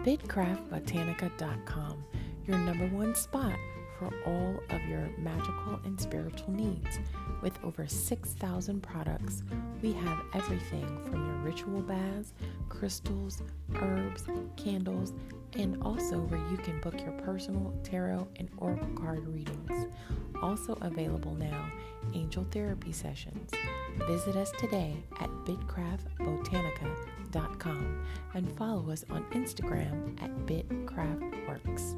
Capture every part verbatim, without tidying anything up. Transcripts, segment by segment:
bit craft botanica dot com, your number one spot for all of your magical and spiritual needs. With over six thousand products, we have everything from your ritual baths, crystals, herbs, candles, and also where you can book your personal tarot and oracle card readings. Also available now, angel therapy sessions. Visit us today at bit craft botanica dot com and follow us on Instagram at bitcraftworks.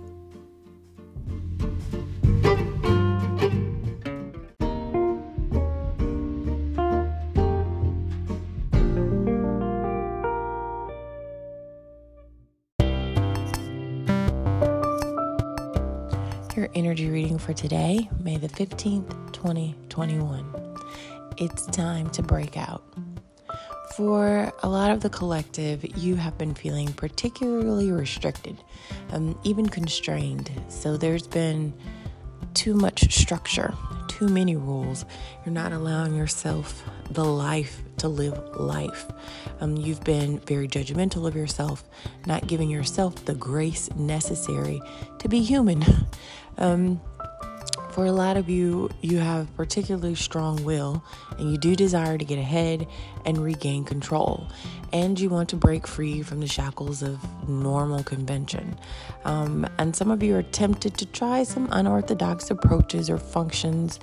Your energy reading for today, May the fifteenth, twenty twenty-one. It's time to break out. For a lot of the collective, you have been feeling particularly restricted, um, even constrained. So there's been too much structure, too many rules. You're not allowing yourself the life to live life. Um, you've been very judgmental of yourself, not giving yourself the grace necessary to be human. um, For a lot of you, you have particularly strong will, and you do desire to get ahead and regain control. And you want to break free from the shackles of normal convention. Um, and some of you are tempted to try some unorthodox approaches or functions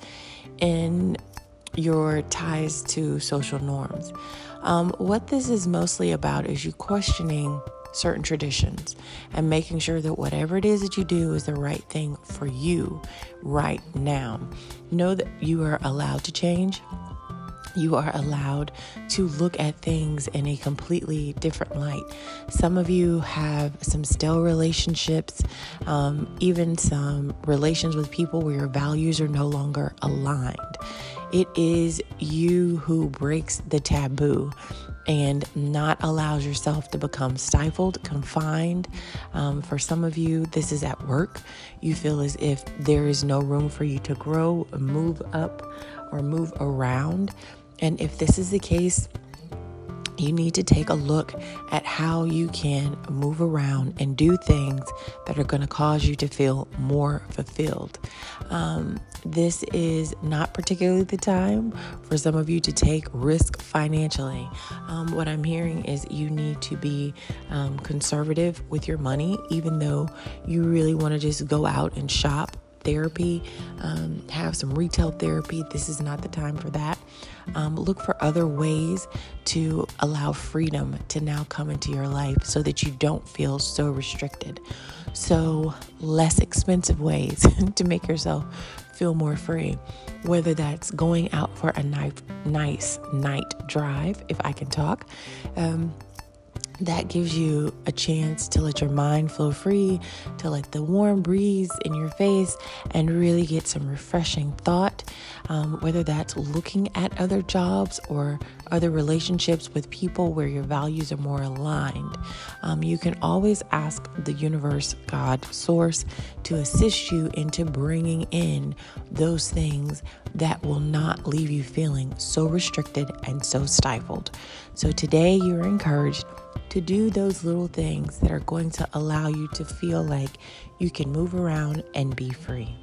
in your ties to social norms. Um, what this is mostly about is you questioning certain traditions and making sure that whatever it is that you do is the right thing for you right now. Know that you are allowed to change. You are allowed to look at things in a completely different light. Some of you have some stale relationships, um, even some relations with people where your values are no longer aligned. It is you who breaks the taboo and not allows yourself to become stifled, confined. Um, for some of you, this is at work. You feel as if there is no room for you to grow, move up, or move around. And if this is the case, you need to take a look at how you can move around and do things that are going to cause you to feel more fulfilled. Um, this is not particularly the time for some of you to take risk financially. Um, what I'm hearing is you need to be um, conservative with your money, even though you really want to just go out and shop. Therapy, um, have some retail therapy. This is not the time for that. Um, look for other ways to allow freedom to now come into your life so that you don't feel so restricted. So less expensive ways to make yourself feel more free, whether that's going out for a nice, nice night drive, if I can talk. Um, That gives you a chance to let your mind flow free, to let the warm breeze in your face and really get some refreshing thought, um, whether that's looking at other jobs or other relationships with people where your values are more aligned. Um, you can always ask the universe, God, source, to assist you into bringing in those things that will not leave you feeling so restricted and so stifled. So today you're encouraged to do those little things that are going to allow you to feel like you can move around and be free.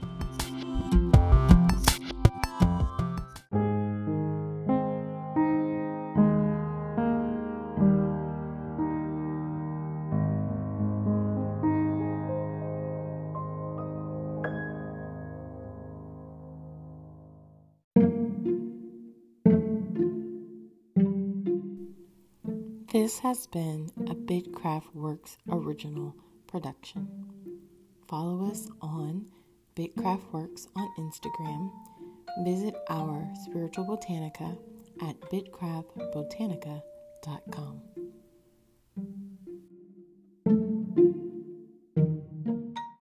This has been a BitCraftWorks original production. Follow us on BitCraftWorks on Instagram. Visit our Spiritual Botanica at bit craft botanica dot com.